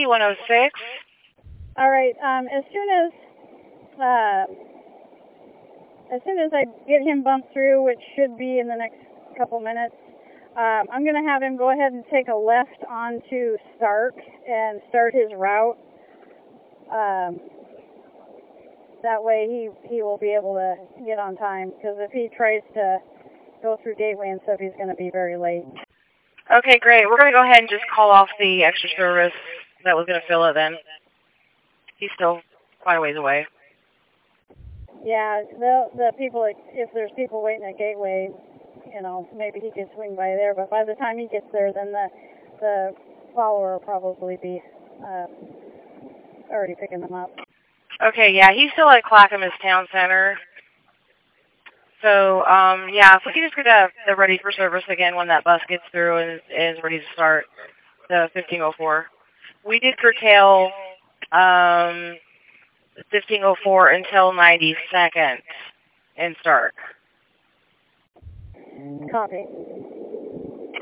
Whiskey 106. All right. As soon as I get him bumped through, which should be in the next couple minutes, I'm going to have him go ahead and take a left onto Stark and start his route. That way he will be able to get on time, because if he tries to go through Gateway and stuff, he's going to be very late. Okay, great. We're going to go ahead and just call off the extra service that was going to fill it then. He's still quite a ways away. Yeah, the people, if there's people waiting at Gateway, maybe he could swing by there, but by the time he gets there, then the follower will probably be already picking them up. Okay, yeah, he's still at Clackamas Town Center. So, yeah, if we can just get the ready for service again when that bus gets through and is ready to start, the 1504. We did curtail 1504 until 92nd in Stark. Copy.